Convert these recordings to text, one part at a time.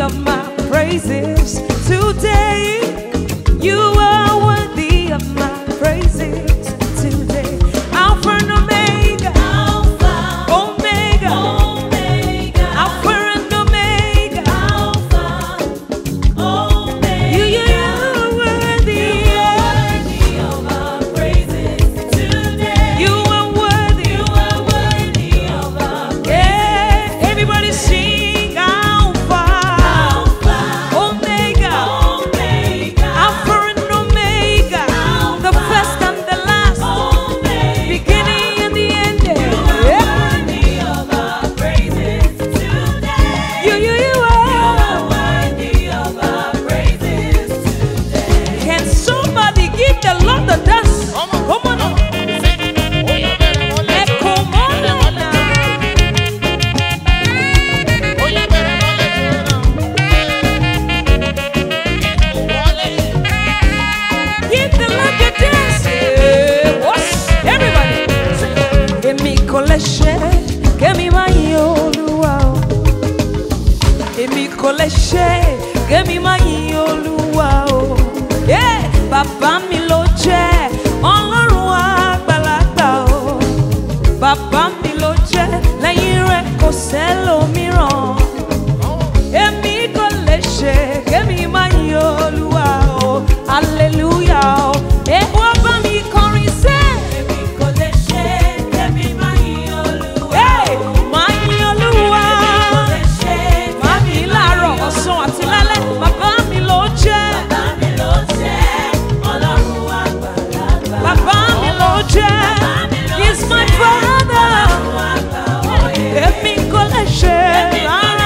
of my praises today. You are worthy of my praises today. Alpha and Omega, Alpha, Omega, Omega, Alpha and Omega, Alpha, Omega. You are worthy of our praises today. You are worthy of our praises. Yeah, everybody sing Alpha, Alpha, Omega, Omega, Alpha and Omega, the first and the last, beginning and the end. Yeah. Worthy of our praises today. You are worthy of our praises today. Can somebody give the Lord the dance? Come on up. Come on now. Give the Lord the dance. Whoosh. Everybody. Èmi kò lè ṣe kémi máa yin Olúwa o. Èmi kò lè ṣe kémi máa yin Olúwa o. Yeah. Bàbá mi ló jẹ́ Ọlọ́run àgbàlagbà o. Bàbá mi ló jẹ́ lẹ́yìn rẹ̀ kò sẹ́lòmíràn. Èmi kò lè ṣe kémi máa yin Olúwa o. Hallelujah o. Èwo bá mi kọrin sẹ́. Èmi kò lè ṣe kémi máa yin Olúwa o. Máa yin Olúwa. Èmi kò lè ṣe máa mi láàárọ̀ ọ̀sán àti lálẹ́. Bàbá mi ló jẹ́. Bàbá mi ló jẹ́ Ọlọ́run àgbàlagbà. Bàbá mi ló jẹ́. He's my father. Èmi kò lè ṣe rárá.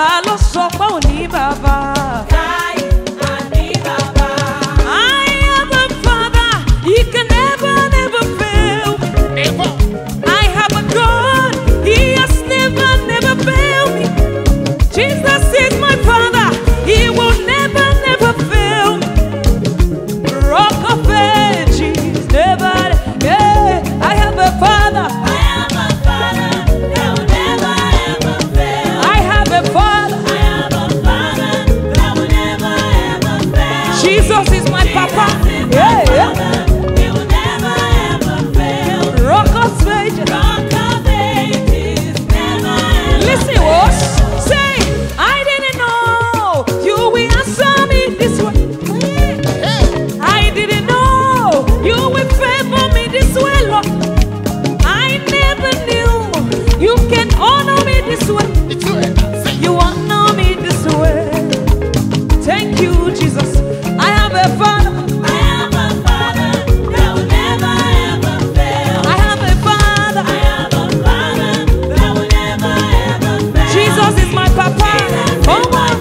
ta ló sọ pé ò ní bàbá? I have a father, he can never, never fail. Never. I have a God, he has never, never failed me. Jesus is my father, he will never, never fail me. Rock of ages, never, yeah. I have a father. I have a father. Jesus is my papa. Yeah, yeah. Rock of ages. Listen, what? Say, I didn't know you will answer me this way. I didn't know you will favor me this way, Lord. I never knew you can honor me this way. You honor me this way. Thank you, Jesus. I have a father. I have a father. Jesus is my papa. Come on.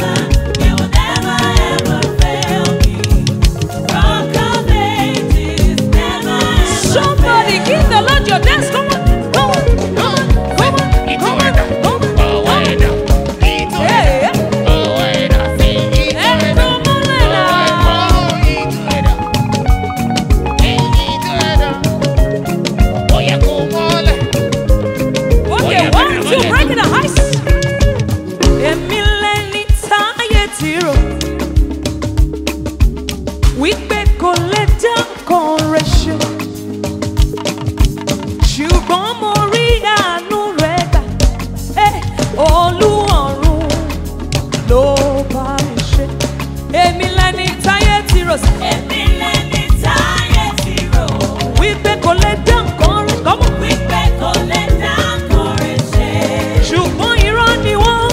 Somebody give the Lord your dance. Come on. Come on. Come on. Come on. Come on. Come on. Yeah, yeah. Okay, 1, 2, break it the heist. Emileni taye tiro. Wípé kò lè dá kan rẹ̀ ṣe. Ṣùgbọ́n mo rí àánú rẹ̀ gbà. Olúọ̀run ló bá mi ṣe. Emileni taye tiro. Wípé kò lè dá kan rẹ̀. Come on. Ṣùgbọ́n irọ́ ni wọ́n.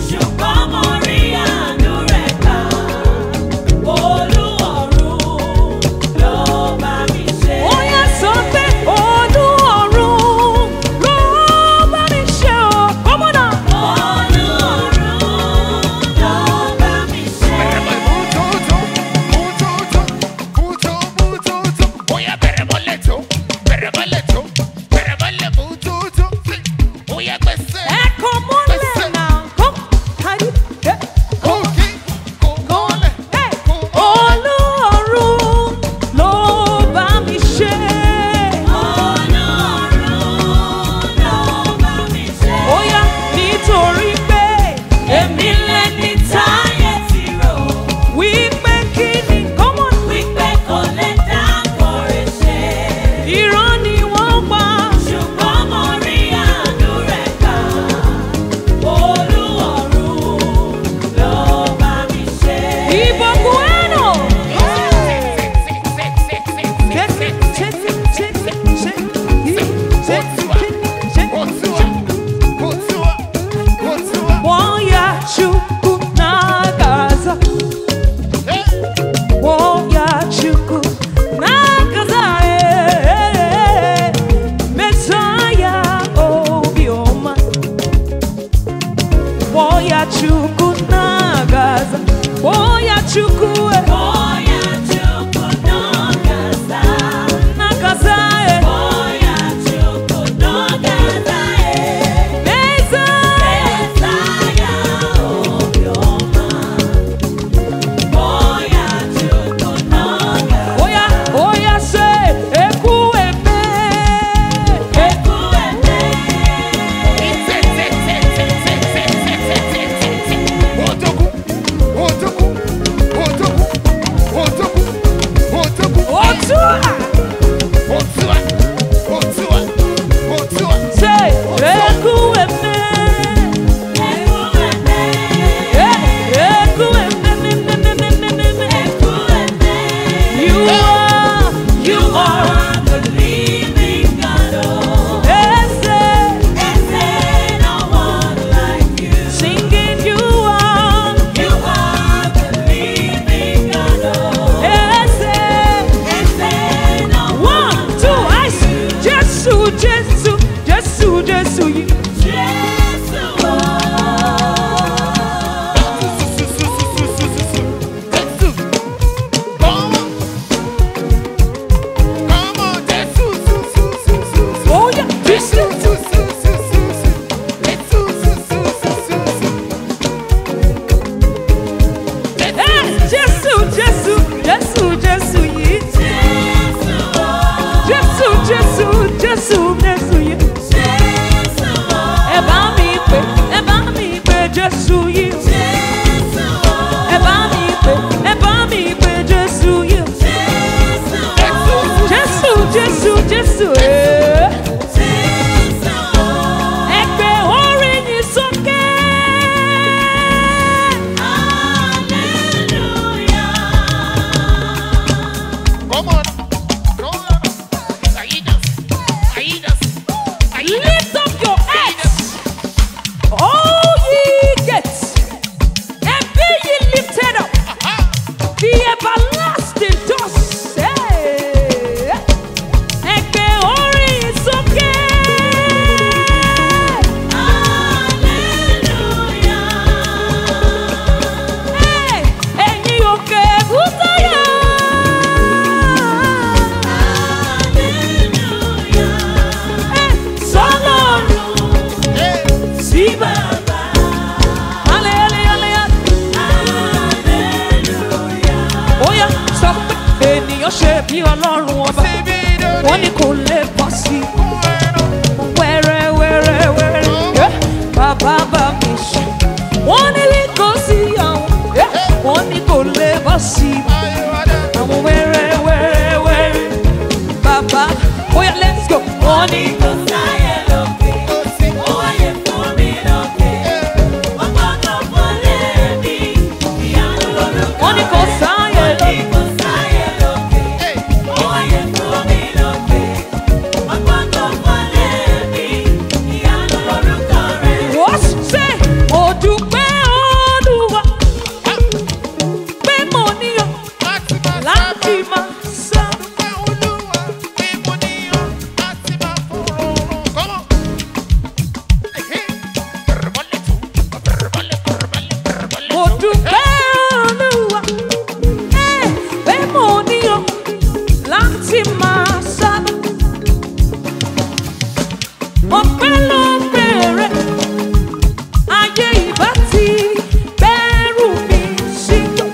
Ó yá sọ pé Olúọ̀run ló bá mi ṣe o. Come on now. Ẹ kò mọ́lẹ̀ náà. Come. Hadi. Hey. Hey. Olúọ̀run ló bá mi ṣe. Ó yá nítorí pé èmi lẹni táyé ti rò. Wípé kí ni? Come on. Irọ́ ni wọ́n pa. Ibo bueno. Woya chuku nagaza. Woya chuku nagaza. Messiah obioma. Woya chuku nagaza. Woya chuku nagaza. Oya, oya say, eku eme. Jésù yìí. Ẹ bá mi pè Jésù yìí. Jésù, Jésù, Jésù. Ẹ gbé orin yìí sókè. Come on. Lift up your heads, all ye gates, and be ye lifted up, the everlasting doors. Ẹgbẹ́ orin sókè. Ẹ̀yin òkè Bùsáyà. Sí bàbá. Hallelujah. Oya sọ pé ènìyàn ṣe bí Ọlọ́run ọba. Wọ́n ní kò lè bọ́ sí. Wẹ́rẹ́. Bàbá bá mi ṣe. Wọ́n ní kò sí àwọn. Wọ́n ní kò lè bọ́ sí. Àwọn wẹ́rẹ́. Bàbá oya let's go. Wọ́n ní kò sáyé lókè. Wọ́n ní kò sáyé lókè. Wọ́n ṣe mo dúpẹ́ Olúwa pé mo níyàn láti máa sá. Mo dúpẹ́ Olúwa pé mo níyàn láti máa sá. Ọpẹ́ ló bẹ̀rẹ̀ ayé ìbá ti bẹ̀rù mi síjọ́.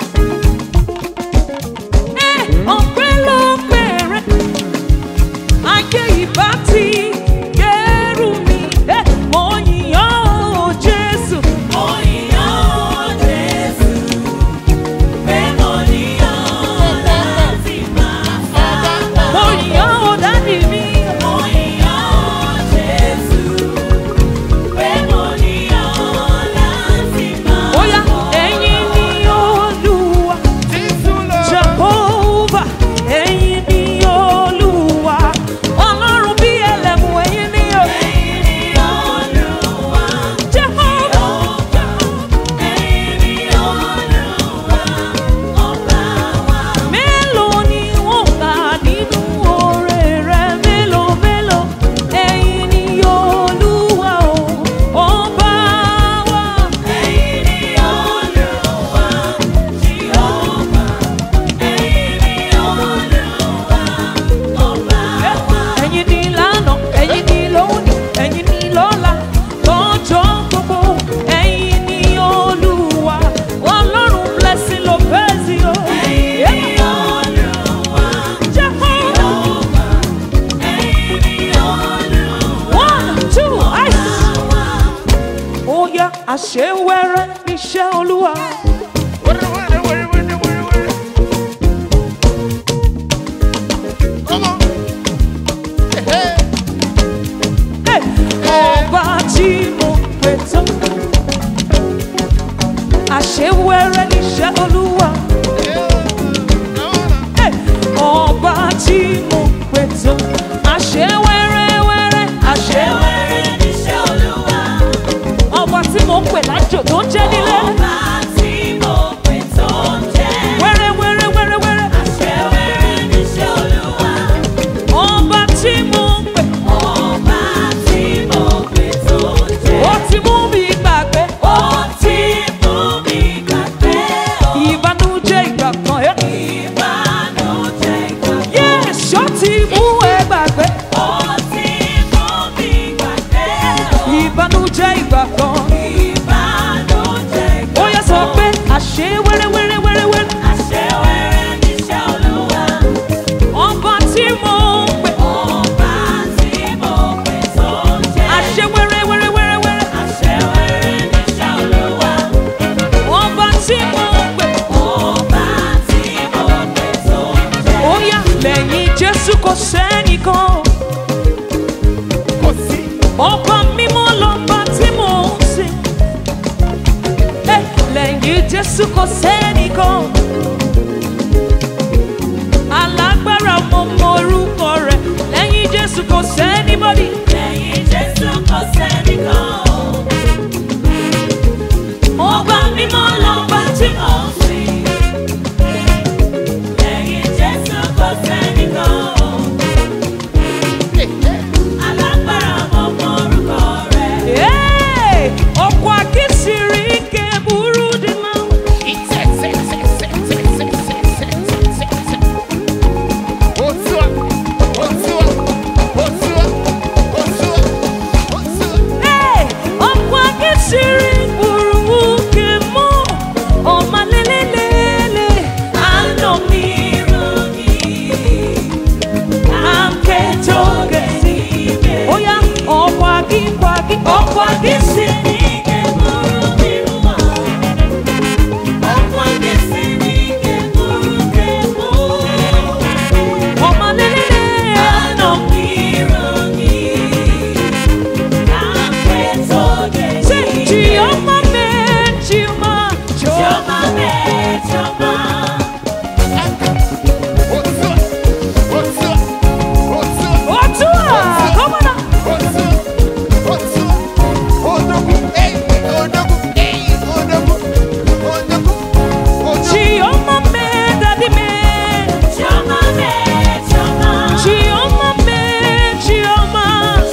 Ọpẹ́ ló bẹ̀rẹ̀ ayé ìbá ti bẹ̀rù mi. Mo yìn ọ́ o Jésù. Mo yìn ọ́ o Jésù. Pé mo níyàn láti máa sá. Mo yìn ọ́ o Dádì mi. Mo yìn ọ́ o Jésù. Pé mo níyàn láti máa sá. Oya ẹ̀yin ni Olúwa. Jehovah, ẹ̀yin ni Olúwa. Ọlọ́run bí ẹlẹ́mú ẹ̀yin ni o. Ẹ̀yin ni Olúwa. Jehovah, ẹ̀yin ni Olúwa. Ọba wa. Mélòó ni wọ́n kà nínú oore rẹ̀? Mélòó. Ẹ̀yin ni Olúwa o. Ọba wa. Ẹ̀yin ni Olúwa. Jehovah, ẹ̀yin ni Olúwa. Ọba wa. Ẹ̀yin ni lánàá, ẹ̀yin ni lónìí, ẹ̀yin ni lọ́la, lọ́jọ́ gbogbo. Ẹ̀yin ni Olúwa. Ọlọ́run blessing ló fẹ́ sí o. Ẹ̀yin ni Olúwa. Jehovah, ẹ̀yin ni Olúwa. 1, 2, ice. Oya àṣewẹ́rẹ́ níṣẹ́ Olúwa. Come on. Ọba tí mo pè tán. Àṣewẹ́rẹ́ níṣẹ́ Olúwa. Ọba tí mo pè tán. Àṣewẹ́rẹ́. Àṣewẹ́rẹ́ níṣẹ́ Olúwa. Ọba tí mo pè lájò tó ń jẹ́ nílé. Ọba tí mo pè tó ń jẹ́. Wẹ́rẹ́. Àṣewẹ́rẹ́ níṣẹ́ Olúwa. Ọba tí mo pè. Ọba tí mo pè tó ń jẹ́. Ó ti mú mi gbàgbé. Ó ti mú mi gbàgbé. Ìbànújẹ́ ìgbà kan. Ìbànújẹ́ ìgbà kan. Yes, ó ti mú ẹ gbàgbé. Ó ti mú mi gbàgbé. Ìbànújẹ́ ìgbà kan. Ìbànújẹ́ ìgbà kan. Ó yẹ lẹ́yìn Jésù kò sẹ́nìkan. Alágbára mo mọ orúkọ rẹ̀. Lẹ́yìn Jésù kò sẹ́nìbọ́dì. Lẹ́yìn Jésù kò sẹ́nìkan. Ọba mímọ́ lọ́ba tí mo sìn. Lẹ́yìn Jésù kò sẹ́nìkan. Alágbára mo mọ orúkọ rẹ̀. Ọkọ̀ akínsìnrí ike burú dì mọ́. Ọkọ̀ akínsìnrí burú ike mọ́. Ọmọ lélẹ́lẹ́lẹ́. Àná mi rògì. Àǹkẹ́tọ́gẹ̀ sí mi. Ó yá ọkọ̀ akínsìnrí. Ọmọ lélẹ́lẹ́. Say, Chioma me, Chioma, Chioma. Otua, come on now. Chioma me, daddy me. Chioma me, Chioma. Chioma me, Chioma,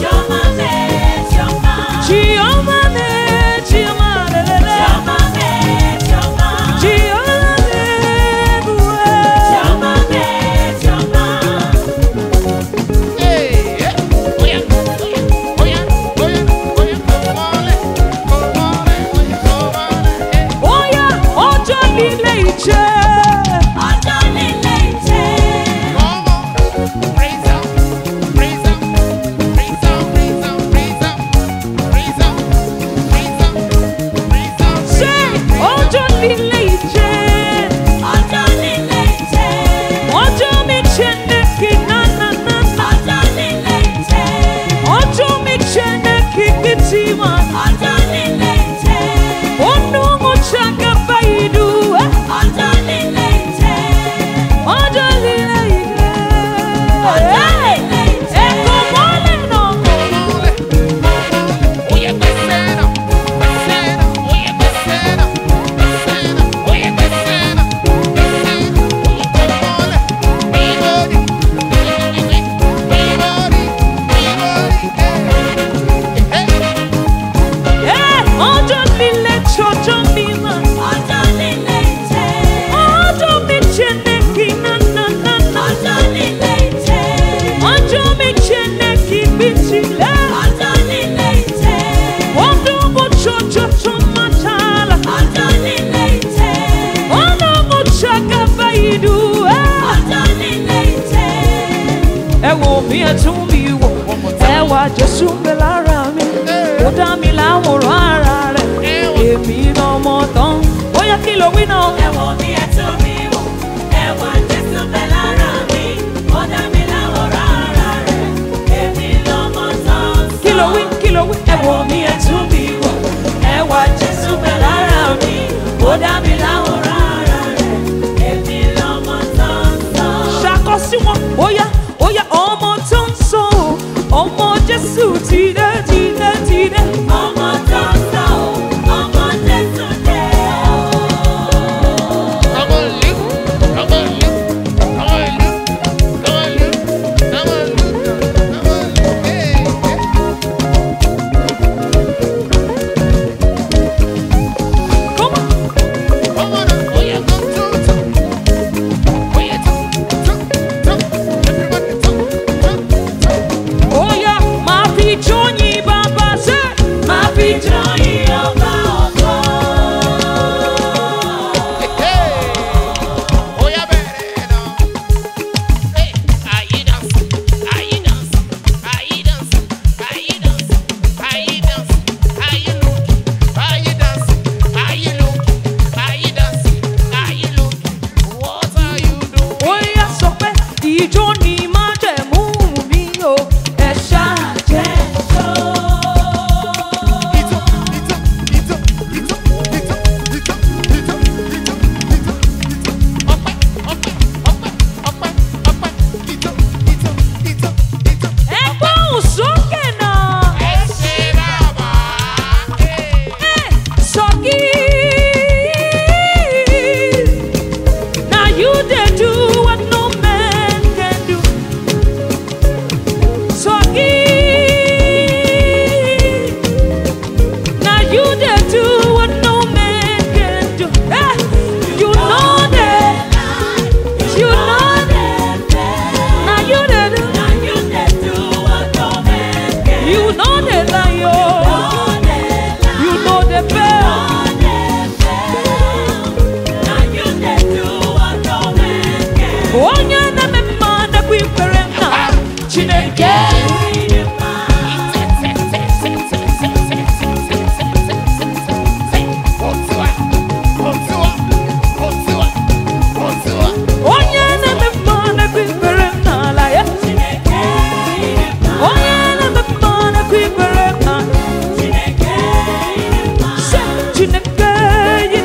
lelele. Chioma me, buwe. Oya, ọjọ́ líle ìjẹ́. Ṣé ọjọ́ líle ìjẹ́? Ọjọ́ mi Chineke na na na na. Ọjọ́ mi Chineke kitiwa. Onu mo chaka baidu. Ọjọ́ líle ìjẹ́. Ẹ̀kọ́ mọ́lẹ̀ náà. Ọjọ́ líle ṣọjọ́ mímọ́. Ọjọ́ mi Chineke na na na na. Ọjọ́ mi Chineke bitile. Ọdún mo ṣojo tó máa ṣàlà. Ọdún mo ṣàkà báyìí. Ẹ wò mí ẹ tún mi wò. Ẹwà Jésù ń bẹ lára mi. Ó dá mi láwòrán ara rẹ̀. Èmi náà mọ̀ tán. Ó yẹ kí ló wí náà. Kí ló wí, kí ló wí. Ẹ wò mí ẹ tún mi wò. Ẹwà Jésù ń bẹ lára mi. Ó dá mi láwòrán ara rẹ̀. Ṣàkọ sí wọn. Ó yá ọmọ tó ń sọ. Ọmọ Jésù ti dé, ti dé, ti dé. Ọmọ tó ń sọ, ọmọ Jésù dé o.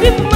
bí mo